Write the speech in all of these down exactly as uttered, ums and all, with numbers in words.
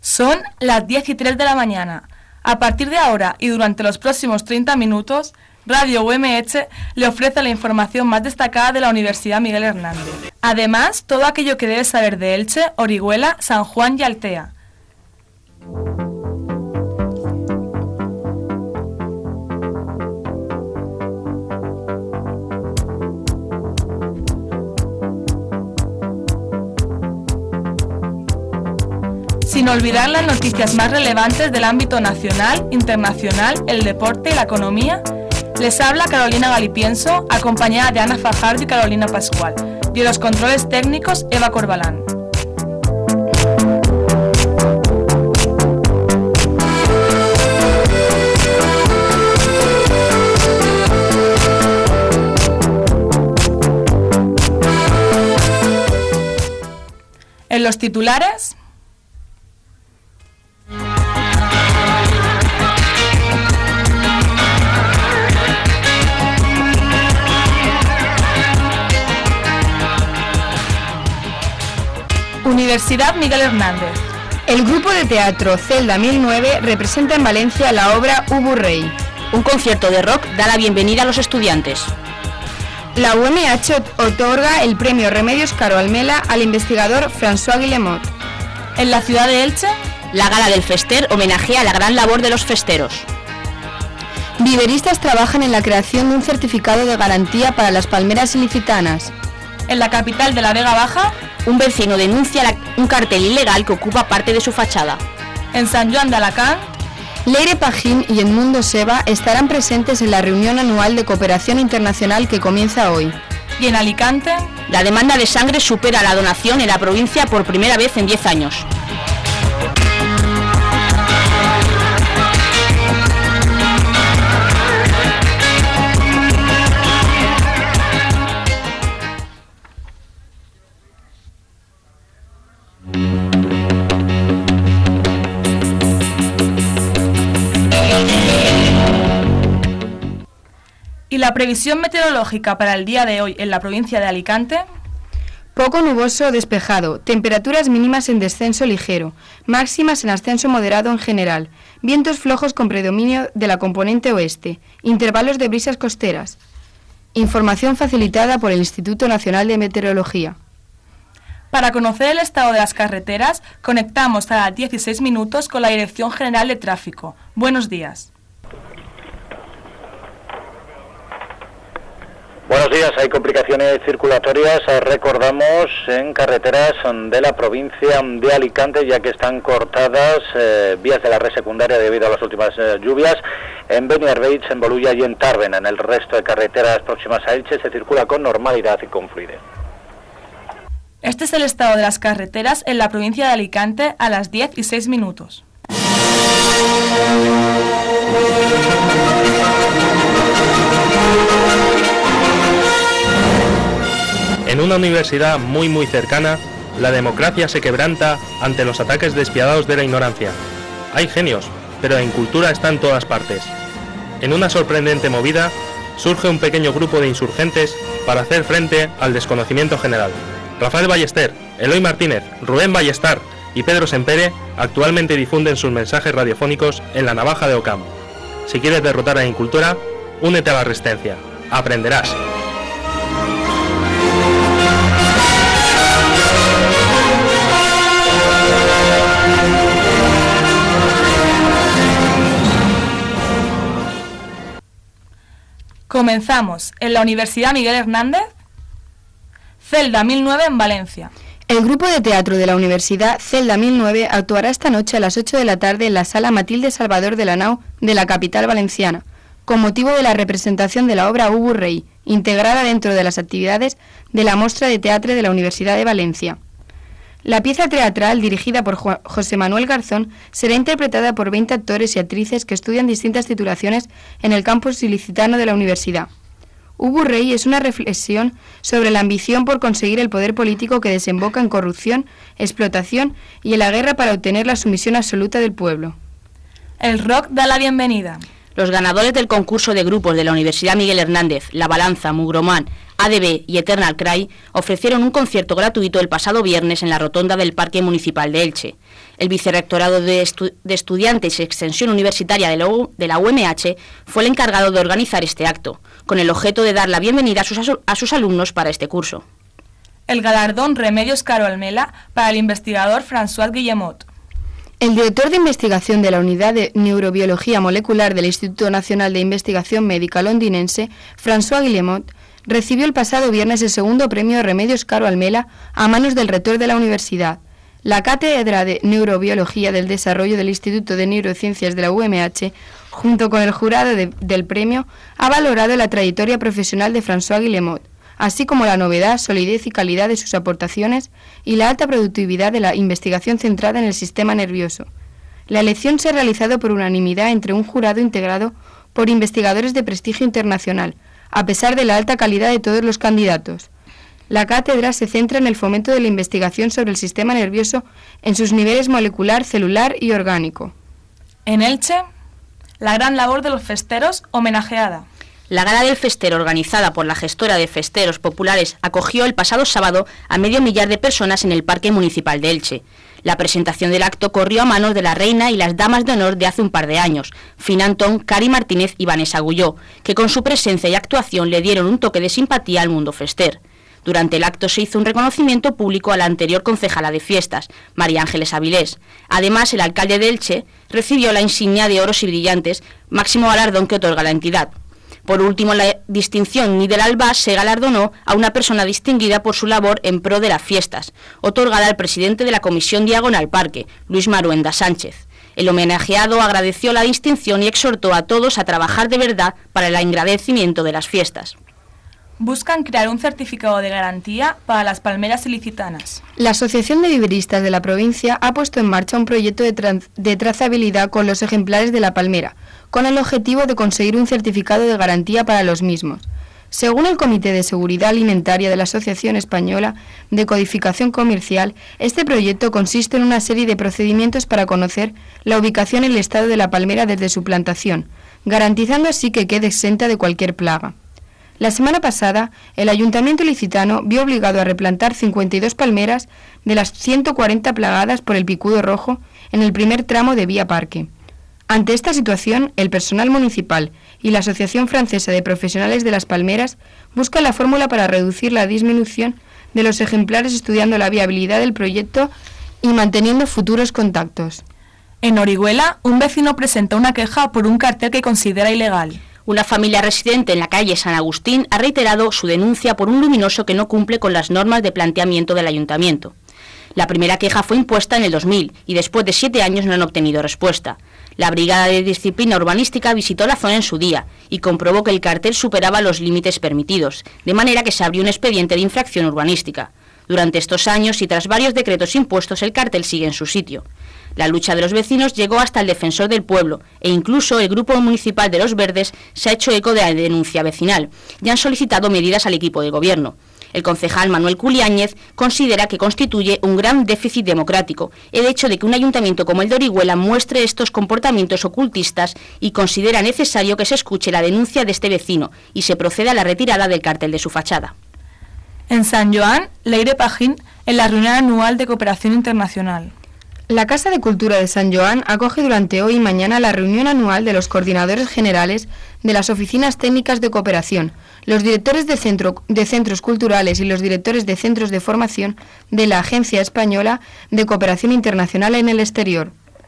Son las diez y tres de la mañana. A partir de ahora y durante los próximos treinta minutos, Radio U M H le ofrece la información más destacada de la Universidad Miguel Hernández. Además, todo aquello que debes saber de Elche, Orihuela, San Juan y Altea. Sin olvidar las noticias más relevantes del ámbito nacional, internacional, el deporte y la economía, les habla Carolina Galipienso, acompañada de Ana Fajardo y Carolina Pascual, y en los controles técnicos Eva Corbalán. En los titulares... Universidad Miguel Hernández. El grupo de teatro Celda mil nueve representa en Valencia la obra Ubu Rey. Un concierto de rock da la bienvenida a los estudiantes. La U M H otorga el premio Remedios Caro Almela al investigador François Guillemot. En la ciudad de Elche, la gala del Fester homenajea la gran labor de los festeros. Viveristas trabajan en la creación de un certificado de garantía para las palmeras ilicitanas. En la capital de la Vega Baja, un vecino denuncia la, un cartel ilegal que ocupa parte de su fachada. En San Joan de Alacant, Leire Pajín y Edmundo Seba estarán presentes en la reunión anual de cooperación internacional que comienza hoy. Y en Alicante, la demanda de sangre supera la donación en la provincia por primera vez en diez años. ¿Y la previsión meteorológica para el día de hoy en la provincia de Alicante? Poco nuboso o despejado, temperaturas mínimas en descenso ligero, máximas en ascenso moderado en general, vientos flojos con predominio de la componente oeste, intervalos de brisas costeras. Información facilitada por el Instituto Nacional de Meteorología. Para conocer el estado de las carreteras, conectamos a las dieciséis minutos con la Dirección General de Tráfico. Buenos días. Buenos días, hay complicaciones circulatorias, recordamos, en carreteras de la provincia de Alicante, ya que están cortadas eh, vías de la red secundaria debido a las últimas eh, lluvias, en Beniarbeig, en Bolulla y en Tàrbena. En el resto de carreteras próximas a Elche se circula con normalidad y con fluidez. Este es el estado de las carreteras en la provincia de Alicante a las diez y seis minutos. En una universidad muy muy cercana, la democracia se quebranta ante los ataques despiadados de la ignorancia. Hay genios, pero la incultura está en todas partes. En una sorprendente movida, surge un pequeño grupo de insurgentes para hacer frente al desconocimiento general. Rafael Ballester, Eloy Martínez, Rubén Ballestar y Pedro Sempere actualmente difunden sus mensajes radiofónicos en la navaja de Ocam. Si quieres derrotar a la incultura, únete a la resistencia. Aprenderás. Comenzamos en la Universidad Miguel Hernández, Celda mil nueve en Valencia. El grupo de teatro de la Universidad Celda mil nueve actuará esta noche a las ocho de la tarde en la sala Matilde Salvador de la Nau de la capital valenciana, con motivo de la representación de la obra Ubu Rey, integrada dentro de las actividades de la Mostra de Teatre de la Universidad de Valencia. La pieza teatral, dirigida por José Manuel Garzón, será interpretada por veinte actores y actrices que estudian distintas titulaciones en el campus ilicitano de la universidad. Ubu Rey es una reflexión sobre la ambición por conseguir el poder político que desemboca en corrupción, explotación y en la guerra para obtener la sumisión absoluta del pueblo. El rock da la bienvenida. Los ganadores del concurso de grupos de la Universidad Miguel Hernández, La Balanza, Mugromán, A D B y Eternal Cry ofrecieron un concierto gratuito el pasado viernes en la rotonda del Parque Municipal de Elche. El Vicerrectorado de, Estu- de Estudiantes y Extensión Universitaria de la, U- de la U M H fue el encargado de organizar este acto, con el objeto de dar la bienvenida a sus, asu- a sus alumnos para este curso. El galardón Remedios Caro Almela para el investigador François Guillemot. El director de investigación de la Unidad de Neurobiología Molecular del Instituto Nacional de Investigación Médica londinense, François Guillemot, recibió el pasado viernes el segundo premio Remedios Caro Almela a manos del rector de la universidad. La Cátedra de Neurobiología del Desarrollo del Instituto de Neurociencias de la U M H, junto con el jurado de, del premio, ha valorado la trayectoria profesional de François Guillemot, así como la novedad, solidez y calidad de sus aportaciones y la alta productividad de la investigación centrada en el sistema nervioso. La elección se ha realizado por unanimidad entre un jurado integrado por investigadores de prestigio internacional, a pesar de la alta calidad de todos los candidatos. La cátedra se centra en el fomento de la investigación sobre el sistema nervioso en sus niveles molecular, celular y orgánico. En Elche, la gran labor de los festeros homenajeada. La gala del festero, organizada por la gestora de festeros populares, acogió el pasado sábado a medio millar de personas en el Parque Municipal de Elche. La presentación del acto corrió a manos de la reina y las damas de honor de hace un par de años, Fina Antón, Cari Martínez y Vanessa Agulló, que con su presencia y actuación le dieron un toque de simpatía al mundo fester. Durante el acto se hizo un reconocimiento público a la anterior concejala de fiestas, María Ángeles Avilés. Además, el alcalde de Elche recibió la insignia de oros y brillantes, máximo galardón que otorga la entidad. Por último, la distinción Nidel Alba se galardonó a una persona distinguida por su labor en pro de las fiestas, otorgada al presidente de la Comisión Diagonal Parque, Luis Maruenda Sánchez. El homenajeado agradeció la distinción y exhortó a todos a trabajar de verdad para el engrandecimiento de las fiestas. Buscan crear un certificado de garantía para las palmeras ilicitanas. La Asociación de Viveristas de la provincia ha puesto en marcha un proyecto de, tra- de trazabilidad con los ejemplares de la palmera, con el objetivo de conseguir un certificado de garantía para los mismos. Según el Comité de Seguridad Alimentaria de la Asociación Española de Codificación Comercial, este proyecto consiste en una serie de procedimientos para conocer la ubicación y el estado de la palmera desde su plantación, garantizando así que quede exenta de cualquier plaga. La semana pasada, el Ayuntamiento ilicitano vio obligado a replantar cincuenta y dos palmeras de las ciento cuarenta plagadas por el picudo rojo en el primer tramo de Vía Parque. Ante esta situación, el personal municipal y la Asociación Francesa de Profesionales de las Palmeras buscan la fórmula para reducir la disminución de los ejemplares, estudiando la viabilidad del proyecto y manteniendo futuros contactos. En Orihuela, un vecino presenta una queja por un cartel que considera ilegal. Una familia residente en la calle San Agustín ha reiterado su denuncia por un luminoso que no cumple con las normas de planteamiento del ayuntamiento. La primera queja fue impuesta en el dos mil y después de siete años no han obtenido respuesta. La Brigada de Disciplina Urbanística visitó la zona en su día y comprobó que el cartel superaba los límites permitidos, de manera que se abrió un expediente de infracción urbanística. Durante estos años y tras varios decretos impuestos, el cartel sigue en su sitio. La lucha de los vecinos llegó hasta el defensor del pueblo e incluso el Grupo Municipal de los Verdes se ha hecho eco de la denuncia vecinal y han solicitado medidas al equipo de gobierno. El concejal Manuel Culiáñez considera que constituye un gran déficit democrático el hecho de que un ayuntamiento como el de Orihuela muestre estos comportamientos ocultistas y considera necesario que se escuche la denuncia de este vecino y se proceda a la retirada del cartel de su fachada. En San Joan, Leire Pajín, en la reunión anual de cooperación internacional. La Casa de Cultura de San Joan acoge durante hoy y mañana la reunión anual de los coordinadores generales de las oficinas técnicas de cooperación, los directores de, centro, de centros culturales y los directores de centros de formación de la Agencia Española de Cooperación Internacional en el Exterior.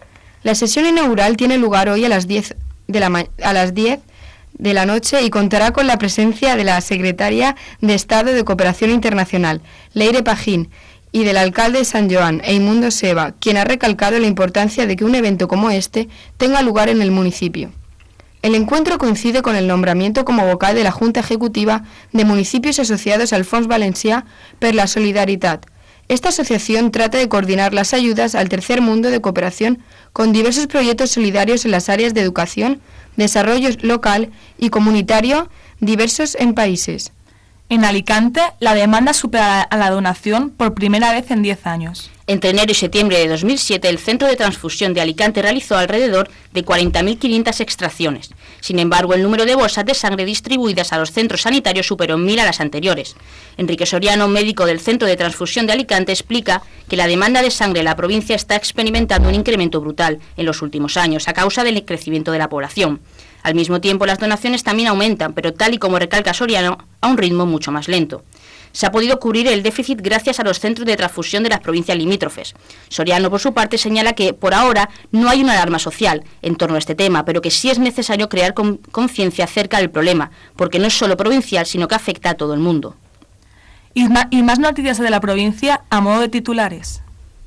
La sesión inaugural tiene lugar hoy a las diez de la, ma- a las diez de la noche y contará con la presencia de la secretaria de Estado de Cooperación Internacional, Leire Pajín, y del alcalde de San Joan, Eimundo Seba, quien ha recalcado la importancia de que un evento como este tenga lugar en el municipio. El encuentro coincide con el nombramiento como vocal de la Junta Ejecutiva de Municipios Asociados al Fons Valencià per la Solidaritat. Esta asociación trata de coordinar las ayudas al tercer mundo de cooperación con diversos proyectos solidarios en las áreas de educación, desarrollo local y comunitario diversos en países. En Alicante, la demanda supera a la donación por primera vez en diez años. Entre enero y septiembre de dos mil siete, el Centro de Transfusión de Alicante realizó alrededor de cuarenta mil quinientas extracciones. Sin embargo, el número de bolsas de sangre distribuidas a los centros sanitarios superó mil a las anteriores. Enrique Soriano, médico del Centro de Transfusión de Alicante, explica que la demanda de sangre en la provincia está experimentando un incremento brutal en los últimos años a causa del crecimiento de la población. Al mismo tiempo, las donaciones también aumentan, pero tal y como recalca Soriano, a un ritmo mucho más lento. Se ha podido cubrir el déficit gracias a los centros de transfusión de las provincias limítrofes. Soriano, por su parte, señala que, por ahora, no hay una alarma social en torno a este tema, pero que sí es necesario crear con conciencia acerca del problema, porque no es solo provincial, sino que afecta a todo el mundo. Y, ma y más noticias de la provincia a modo de titulares.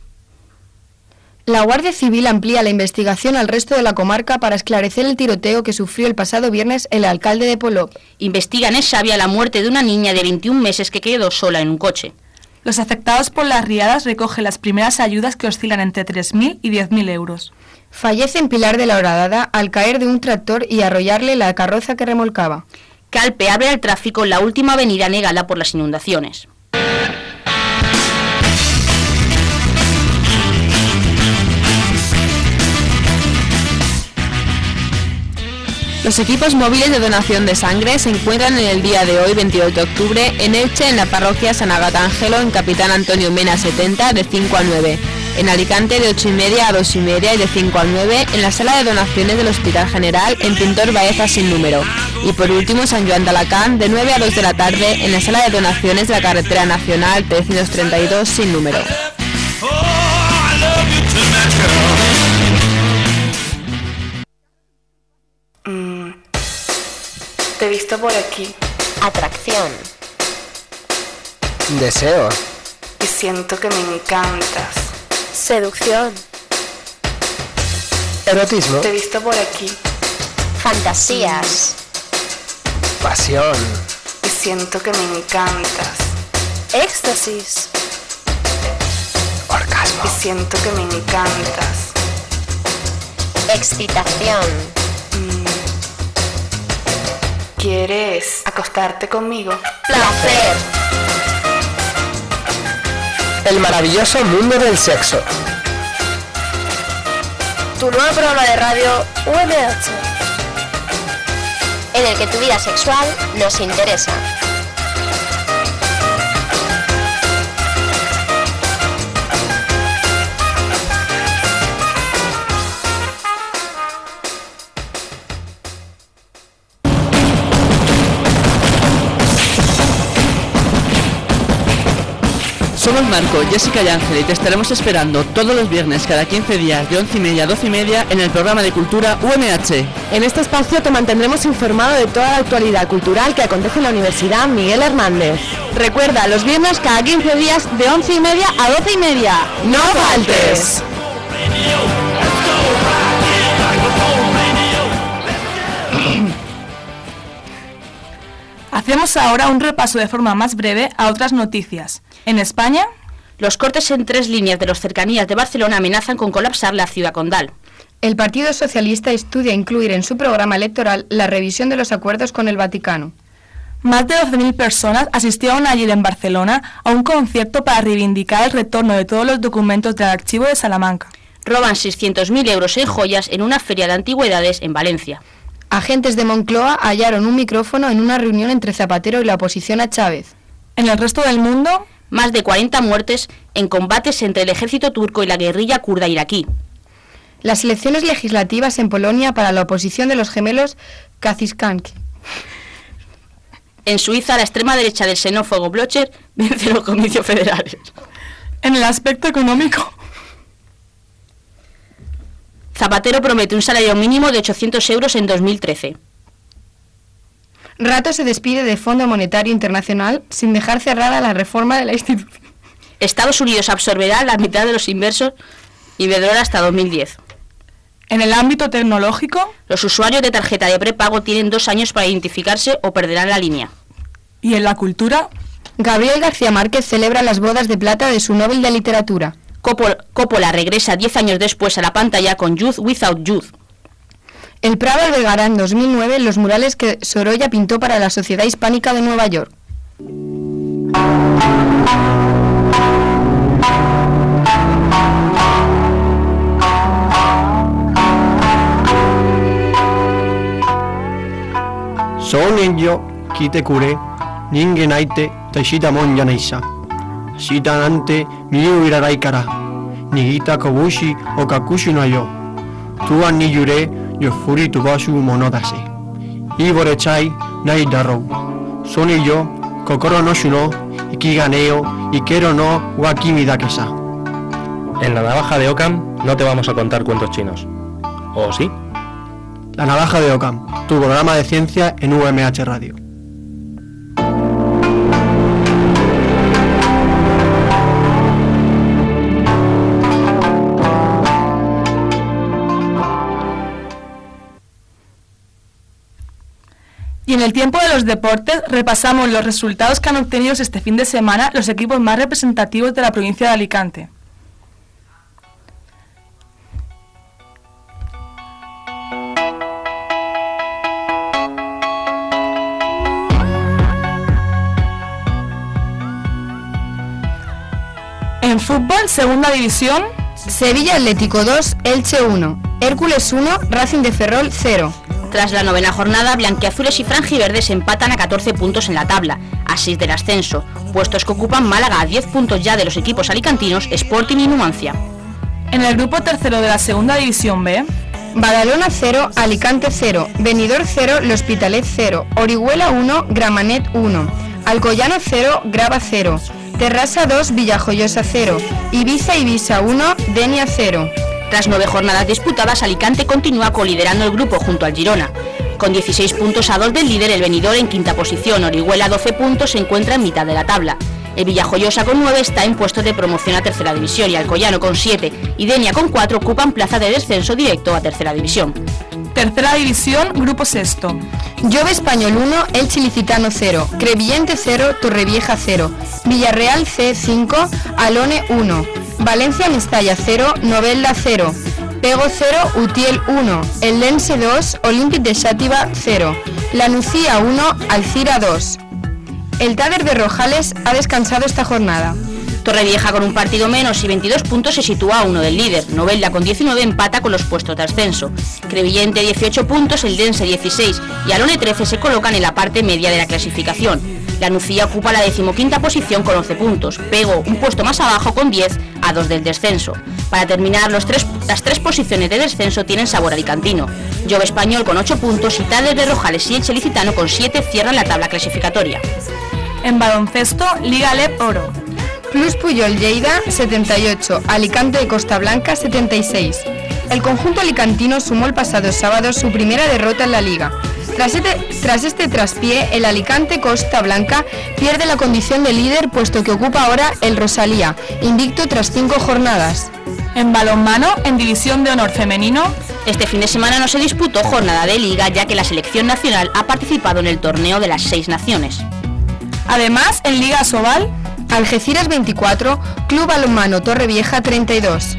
La Guardia Civil amplía la investigación al resto de la comarca para esclarecer el tiroteo que sufrió el pasado viernes el alcalde de Polop. Investigan en Xavia la muerte de una niña de veintiún meses que quedó sola en un coche. Los afectados por las riadas recogen las primeras ayudas que oscilan entre tres mil y diez mil euros. Fallece en Pilar de la Horadada al caer de un tractor y arrollarle la carroza que remolcaba. Calpe abre al tráfico la última avenida anegada por las inundaciones. Los equipos móviles de donación de sangre se encuentran en el día de hoy, veintiocho de octubre, en Elche, en la parroquia San Agatángelo, en Capitán Antonio Mena setenta, de cinco a nueve. En Alicante, de ocho y media a dos y media y de cinco a nueve, en la sala de donaciones del Hospital General, en Pintor Baeza sin número. Y por último, San Joan de Alacant, de nueve a dos de la tarde, en la sala de donaciones de la Carretera Nacional trescientos treinta y dos sin número. Te he visto por aquí. Atracción. Deseo. Y siento que me encantas. Seducción. Erotismo. Te he visto por aquí. Fantasías. Pasión. Y siento que me encantas. Éxtasis. Orgasmo. Y siento que me encantas. Excitación. ¿Quieres acostarte conmigo? Placer. El maravilloso mundo del sexo. Tu nuevo programa de radio U M H, en el que tu vida sexual nos interesa. Somos Marco, Jessica y Ángel y te estaremos esperando todos los viernes cada quince días de once y media a doce y media en el programa de cultura U M H. En este espacio te mantendremos informado de toda la actualidad cultural que acontece en la Universidad Miguel Hernández. Recuerda, los viernes cada quince días de once y media a doce y media. ¡No faltes! Hacemos ahora un repaso de forma más breve a otras noticias. En España, los cortes en tres líneas de los cercanías de Barcelona amenazan con colapsar la ciudad condal. El Partido Socialista estudia incluir en su programa electoral la revisión de los acuerdos con el Vaticano. Más de doce mil personas asistieron ayer en Barcelona a un concierto para reivindicar el retorno de todos los documentos del archivo de Salamanca. Roban seiscientos mil euros en joyas en una feria de antigüedades en Valencia. Agentes de Moncloa hallaron un micrófono en una reunión entre Zapatero y la oposición a Chávez. En el resto del mundo, más de cuarenta muertes en combates entre el ejército turco y la guerrilla kurda iraquí. Las elecciones legislativas en Polonia para la oposición de los gemelos Kaczyński. En Suiza, la extrema derecha del xenófobo Blocher vence los comicios federales. En el aspecto económico, Zapatero promete un salario mínimo de ochocientos euros en dos mil trece. Rato se despide del Fondo Monetario Internacional sin dejar cerrada la reforma de la institución. Estados Unidos absorberá la mitad de los inversos Iberdrola hasta dos mil diez. En el ámbito tecnológico, los usuarios de tarjeta de prepago tienen dos años para identificarse o perderán la línea. Y en la cultura, Gabriel García Márquez celebra las bodas de plata de su Nobel de Literatura. Coppola regresa diez años después a la pantalla con Youth Without Youth. El Prado albergará en dos mil nueve los murales que Sorolla pintó para la Sociedad Hispánica de Nueva York. Sonen yo kite kure, ningen aite taishita mon janaisa. Shita ante miu irarai kara, nigita kobushi o kakushi no yo. Tuan ni yure yo furi tubashu monodase. Ibore chai nai darou. Soni yo kokoro no shuno, ikiganeo, ikero no wakimi dakesa. En la navaja de Occam no te vamos a contar cuentos chinos. ¿O sí? La navaja de Occam, tu programa de ciencia en U M H Radio. Y en el tiempo de los deportes repasamos los resultados que han obtenido este fin de semana los equipos más representativos de la provincia de Alicante. En fútbol, segunda división, Sevilla Atlético dos, Elche uno, Hércules uno, Racing de Ferrol cero. Tras la novena jornada, blanquiazules y franjiverdes empatan a catorce puntos en la tabla, a seis del ascenso, puestos que ocupan Málaga a diez puntos ya de los equipos alicantinos, Sporting y Numancia. En el grupo tercero de la segunda división B, Badalona cero, Alicante cero, Benidorm cero, L'Hospitalet cero, Orihuela uno, Gramenet uno, Alcoyano cero, Grava cero, Terrassa dos, Villajoyosa cero, Ibiza Ibiza uno, Denia cero. Tras nueve jornadas disputadas, Alicante continúa coliderando el grupo junto al Girona. Con dieciséis puntos a dos del líder, el Benidorm en quinta posición, Orihuela doce puntos se encuentra en mitad de la tabla. El Villajoyosa con nueve está en puestos de promoción a tercera división y Alcoyano con siete y Denia con cuatro ocupan plaza de descenso directo a tercera división. Tercera división, grupo sexto. Jove Español uno, Elche Ilicitano cero, Crevillente cero, Torrevieja cero, Villarreal C cinco, Alone uno, Valencia Mestalla cero, Novelda cero, Pego cero, Utiel uno, Eldense dos, Olympic de Xàtiva cero, La Nucía uno, Alcira dos. El Tader de Rojales ha descansado esta jornada. Torrevieja con un partido menos y veintidós puntos se sitúa a uno del líder. Novelda con diecinueve empata con los puestos de ascenso. Crevillente dieciocho puntos, Eldense dieciséis y Alone trece se colocan en la parte media de la clasificación. La Nucía ocupa la decimoquinta posición con once puntos. Pego un puesto más abajo con diez a dos del descenso. Para terminar, los tres, las tres posiciones de descenso tienen sabor alicantino. Jove Español con ocho puntos y Tader de Rojales y Elche Ilicitano con siete cierran la tabla clasificatoria. En baloncesto, Liga Alep Oro. Plus Puyol Lleida setenta y ocho, Alicante de Costa Blanca setenta y seis. El conjunto alicantino sumó el pasado sábado su primera derrota en la liga. Tras este, tras este traspié, el Alicante Costa Blanca pierde la condición de líder puesto que ocupa ahora el Rosalía, invicto tras cinco jornadas. En balonmano, en División de Honor Femenino, este fin de semana no se disputó jornada de liga ya que la selección nacional ha participado en el torneo de las seis naciones. Además, en Liga Asobal, Algeciras veinticuatro, Club Balonmano Torrevieja treinta y dos.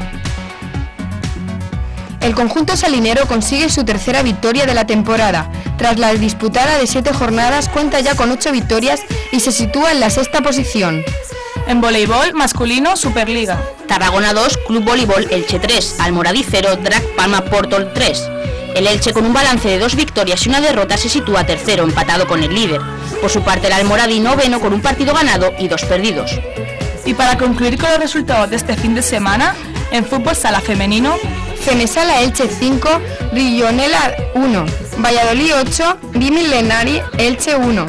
El conjunto salinero consigue su tercera victoria de la temporada. Tras la disputada de siete jornadas, cuenta ya con ocho victorias y se sitúa en la sexta posición. En voleibol masculino, Superliga. Tarragona dos, Club Voleibol Elche tres, Almoradí cero, Drac Palma Portol tres. El Elche con un balance de dos victorias y una derrota se sitúa tercero, empatado con el líder. Por su parte, el Almoradí noveno con un partido ganado y dos perdidos. Y para concluir con los resultados de este fin de semana, en fútbol sala femenino, Femesala Elche cinco, Rillonela uno, Valladolid ocho, Bimilenari Elche uno.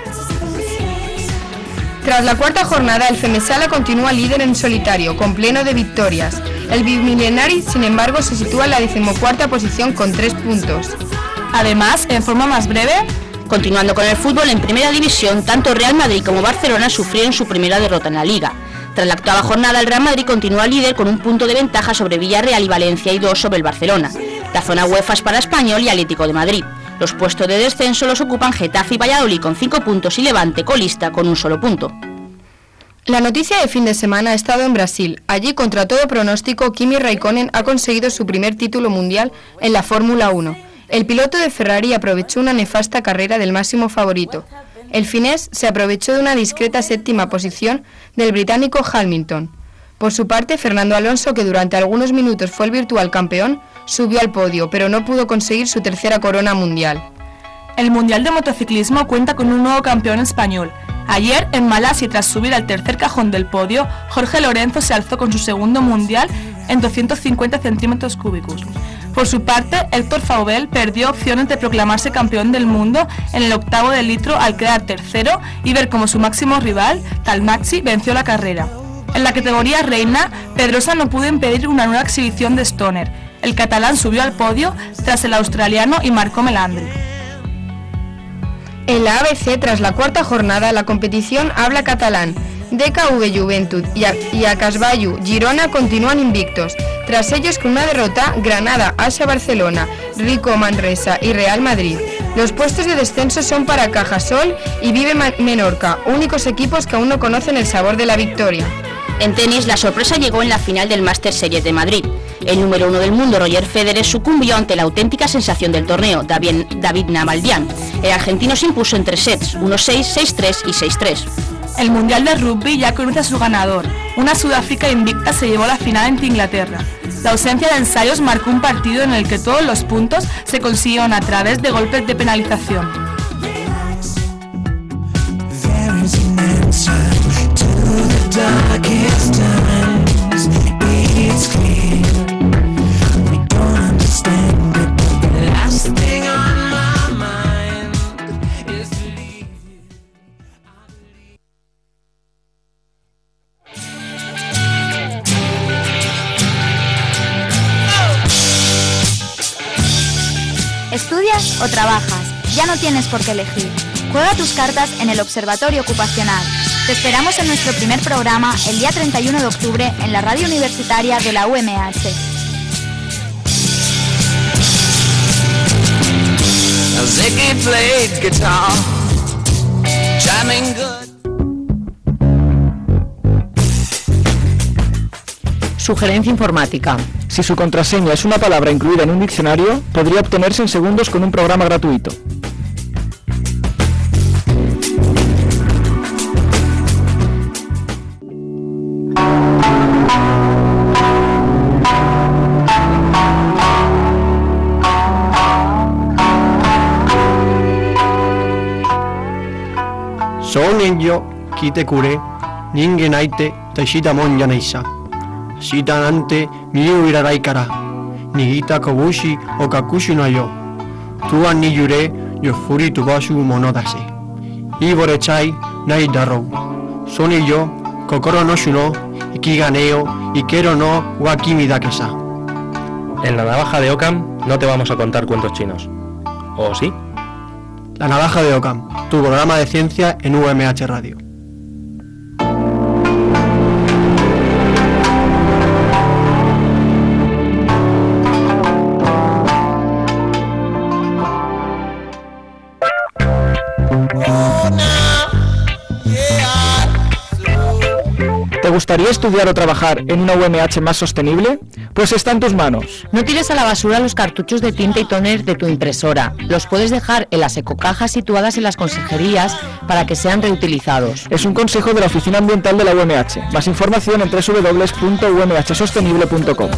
Tras la cuarta jornada, el Femesala continúa líder en solitario, con pleno de victorias. El Bimilenari, sin embargo, se sitúa en la decimocuarta posición con tres puntos. Además, en forma más breve, continuando con el fútbol en primera división, tanto Real Madrid como Barcelona sufrieron su primera derrota en la Liga. Tras la octava jornada, el Real Madrid continúa líder con un punto de ventaja sobre Villarreal y Valencia y dos sobre el Barcelona. La zona UEFA es para Español y Atlético de Madrid. Los puestos de descenso los ocupan Getafe y Valladolid con cinco puntos y Levante colista con un solo punto. La noticia de fin de semana ha estado en Brasil. Allí, contra todo pronóstico, Kimi Raikkonen ha conseguido su primer título mundial en la Fórmula uno. El piloto de Ferrari aprovechó una nefasta carrera del máximo favorito. El finés se aprovechó de una discreta séptima posición del británico Hamilton. Por su parte, Fernando Alonso, que durante algunos minutos fue el virtual campeón, subió al podio, pero no pudo conseguir su tercera corona mundial. El Mundial de Motociclismo cuenta con un nuevo campeón español. Ayer, en Malasia, tras subir al tercer cajón del podio, Jorge Lorenzo se alzó con su segundo Mundial en doscientos cincuenta centímetros cúbicos. Por su parte, Héctor Faubel perdió opciones de proclamarse campeón del mundo en el octavo de litro al quedar tercero y ver cómo su máximo rival, Talmachi, venció la carrera. En la categoría reina, Pedrosa no pudo impedir una nueva exhibición de Stoner. El catalán subió al podio tras el australiano y Marco Melandri. En la A B C, tras la cuarta jornada, la competición habla catalán. D K V Joventut y, a, y Acasbayu Girona continúan invictos. Tras ellos, con una derrota, Granada, Asa Barcelona, Rico Manresa y Real Madrid. Los puestos de descenso son para Cajasol y Vive Menorca, únicos equipos que aún no conocen el sabor de la victoria. En tenis, la sorpresa llegó en la final del Masters Series de Madrid. El número uno del mundo, Roger Federer, sucumbió ante la auténtica sensación del torneo, David, David Nalbandian. El argentino se impuso en tres sets, uno seis, seis tres y seis tres. El Mundial de Rugby ya conoce a su ganador. Una Sudáfrica invicta se llevó la final ante Inglaterra. La ausencia de ensayos marcó un partido en el que todos los puntos se consiguieron a través de golpes de penalización. ¿Estudias o trabajas? Ya no tienes por qué elegir. Juega tus cartas en el Observatorio Ocupacional. Te esperamos en nuestro primer programa el día treinta y uno de octubre en la radio universitaria de la U M H. Sugerencia informática. Si su contraseña es una palabra incluida en un diccionario, podría obtenerse en segundos con un programa gratuito. Sonenyo kite kure, ningen aite taishita mon yanaisa. Shita ante miu irarai kara, nigita kobushi o kakushi no yo. Tuan ni yure yo furi tubashu monodase. Iborechai nai darou. Soni yo kokoro no shuno, ikiganeo, ikero no wakimi dakesa. En la navaja de Occam no te vamos a contar cuentos chinos. ¿O sí? La navaja de Occam, tu programa de ciencia en U M H Radio. ¿Te gustaría estudiar o trabajar en una U M H más sostenible? Pues está en tus manos. No tires a la basura los cartuchos de tinta y tóner de tu impresora. Los puedes dejar en las ecocajas situadas en las consejerías para que sean reutilizados. Es un consejo de la Oficina Ambiental de la U M H. Más información en doble u doble u doble u punto u m h sostenible punto com.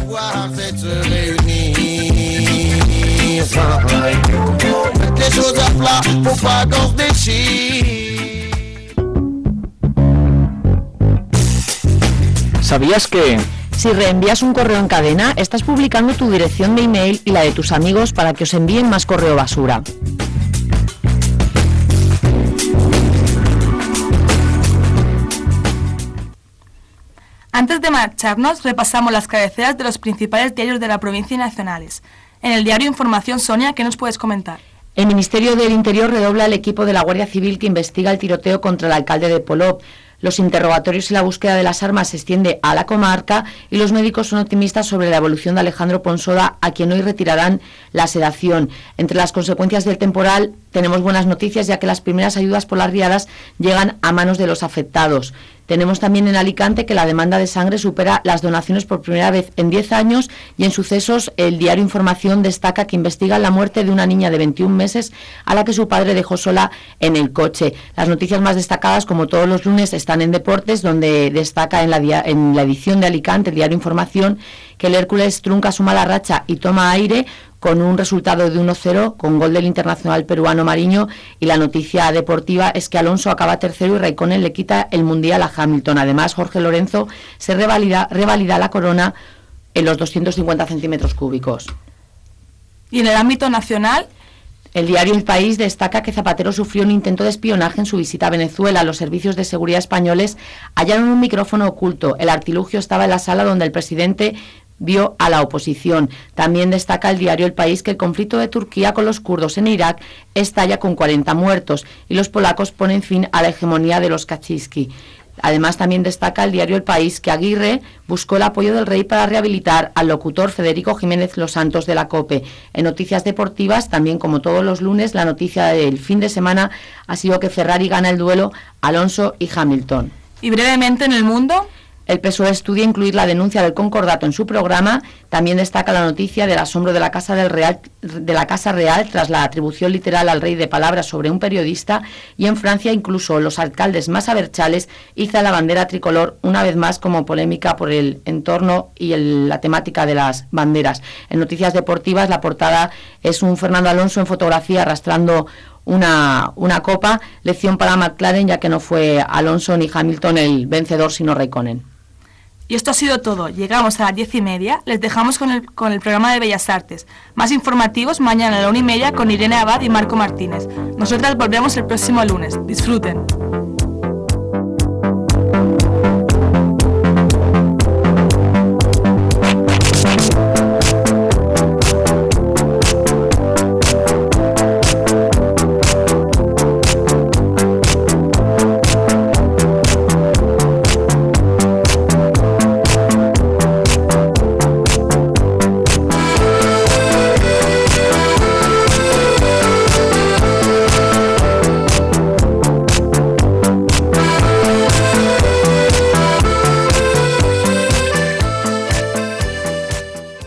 ¿Sabías que...? Si reenvías un correo en cadena, estás publicando tu dirección de email y la de tus amigos para que os envíen más correo basura. Antes de marcharnos, repasamos las cabeceras de los principales diarios de la provincia y nacionales. En el diario Información, Sonia, ¿qué nos puedes comentar? El Ministerio del Interior redobla el equipo de la Guardia Civil que investiga el tiroteo contra el alcalde de Polop. Los interrogatorios y la búsqueda de las armas se extiende a la comarca y los médicos son optimistas sobre la evolución de Alejandro Ponsoda, a quien hoy retirarán la sedación. Entre las consecuencias del temporal tenemos buenas noticias, ya que las primeras ayudas por las riadas llegan a manos de los afectados. Tenemos también en Alicante que la demanda de sangre supera las donaciones por primera vez en diez años y en sucesos el diario Información destaca que investiga la muerte de una niña de veintiún meses a la que su padre dejó sola en el coche. Las noticias más destacadas, como todos los lunes, están en deportes, donde destaca en la, dia- en la edición de Alicante el diario Información que el Hércules trunca su mala racha y toma aire con un resultado de uno cero, con gol del internacional peruano Mariño, y la noticia deportiva es que Alonso acaba tercero y Raikkonen le quita el Mundial a Hamilton. Además, Jorge Lorenzo se revalida, revalida la corona en los doscientos cincuenta centímetros cúbicos. Y en el ámbito nacional, el diario El País destaca que Zapatero sufrió un intento de espionaje en su visita a Venezuela. Los servicios de seguridad españoles hallaron un micrófono oculto. El artilugio estaba en la sala donde el presidente vio a la oposición. También destaca el diario El País que el conflicto de Turquía con los kurdos en Irak estalla con cuarenta muertos y los polacos ponen fin a la hegemonía de los Kaczynski. Además, también destaca el diario El País que Aguirre buscó el apoyo del rey para rehabilitar al locutor Federico Jiménez Los Santos de la COPE. En noticias deportivas, también como todos los lunes, la noticia del fin de semana ha sido que Ferrari gana el duelo Alonso y Hamilton. Y brevemente en el mundo, el P S O E estudia incluir la denuncia del concordato en su programa. También destaca la noticia del asombro de la Casa del Real, de la Casa Real tras la atribución literal al rey de palabras sobre un periodista. Y en Francia incluso los alcaldes más abertzales izan la bandera tricolor una vez más como polémica por el entorno y el, la temática de las banderas. En noticias deportivas la portada es un Fernando Alonso en fotografía arrastrando una, una copa. Lección para McLaren, ya que no fue Alonso ni Hamilton el vencedor sino Raikkonen. Y esto ha sido todo. Llegamos a las diez y media. Les dejamos con el, con el programa de Bellas Artes. Más informativos mañana a la una y media con Irene Abad y Marco Martínez. Nosotras volvemos el próximo lunes. Disfruten.